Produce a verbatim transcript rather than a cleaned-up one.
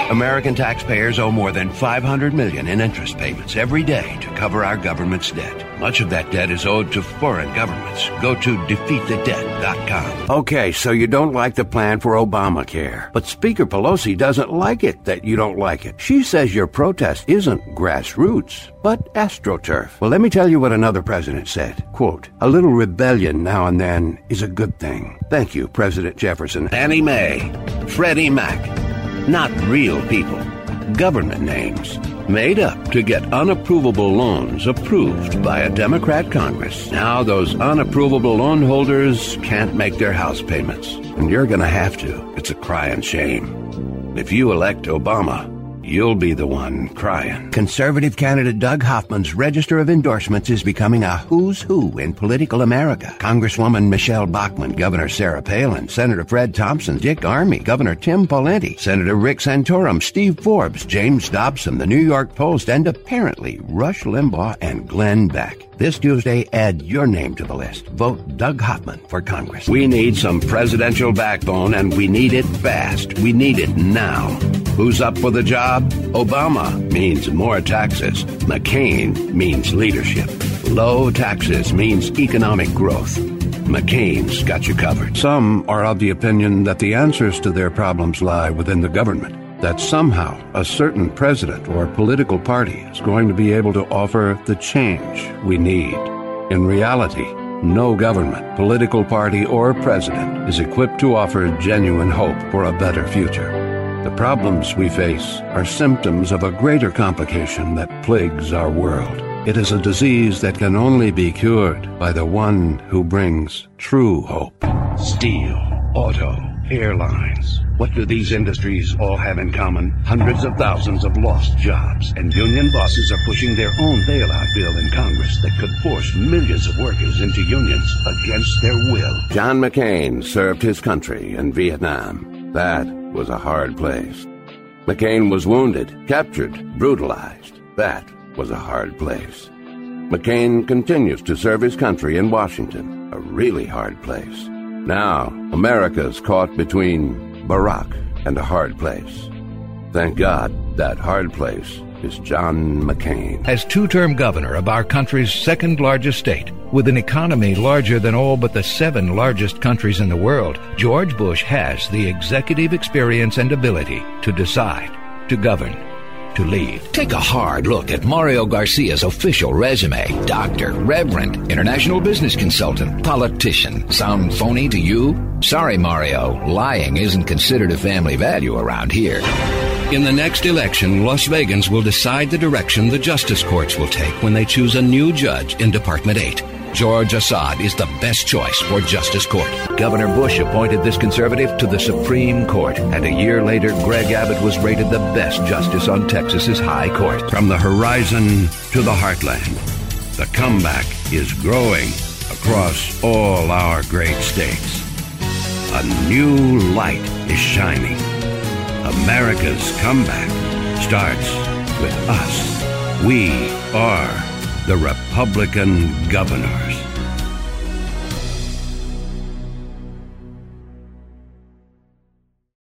American taxpayers owe more than five hundred million dollars in interest payments every day to cover our government's debt. Much of that debt is owed to foreign governments. Go to defeat the debt dot com. Okay, so you don't like the plan for Obamacare. But Speaker Pelosi doesn't like it that you don't like it. She says your protest isn't grassroots, but AstroTurf. Well, let me tell you what another president said. Quote, a little rebellion now and then is a good thing. Thank you, President Jefferson. Annie Mae, Freddie Mac. Not real people. Government names. Made up to get unapprovable loans approved by a Democrat Congress. Now those unapprovable loan holders can't make their house payments. And you're going to have to. It's a crying shame. If you elect Obama, you'll be the one crying. Conservative candidate Doug Hoffman's register of endorsements is becoming a who's who in political America. Congresswoman Michelle Bachmann, Governor Sarah Palin, Senator Fred Thompson, Dick Armey, Governor Tim Pawlenty, Senator Rick Santorum, Steve Forbes, James Dobson, the New York Post, and apparently Rush Limbaugh and Glenn Beck. This Tuesday, add your name to the list. Vote Doug Hoffman for Congress. We need some presidential backbone, and we need it fast. We need it now. Who's up for the job? Obama means more taxes. McCain means leadership. Low taxes means economic growth. McCain's got you covered. Some are of the opinion that the answers to their problems lie within the government, that somehow a certain president or political party is going to be able to offer the change we need. In reality, no government, political party, or president is equipped to offer genuine hope for a better future. The problems we face are symptoms of a greater complication that plagues our world. It is a disease that can only be cured by the one who brings true hope. Steel, auto, airlines. What do these industries all have in common? Hundreds of thousands of lost jobs, and union bosses are pushing their own bailout bill in Congress that could force millions of workers into unions against their will. John McCain served his country in Vietnam. That was a hard place. McCain was wounded, captured, brutalized. That was a hard place. McCain continues to serve his country in Washington, a really hard place. Now, America's caught between Barack and a hard place. Thank God that hard place is John McCain. As two-term governor of our country's second-largest state, with an economy larger than all but the seven largest countries in the world, George Bush has the executive experience and ability to decide, to govern, to lead. Take a hard look at Mario Garcia's official resume. Doctor, Reverend, international business consultant, politician. Sound phony to you? Sorry, Mario. Lying isn't considered a family value around here. In the next election, Las Vegans will decide the direction the justice courts will take when they choose a new judge in Department eight. George Assad is the best choice for Justice Court. Governor Bush appointed this conservative to the Supreme Court, and a year later, Greg Abbott was rated the best justice on Texas's High Court. From the horizon to the heartland, the comeback is growing across all our great states. A new light is shining. America's comeback starts with us. We are the Republican governors.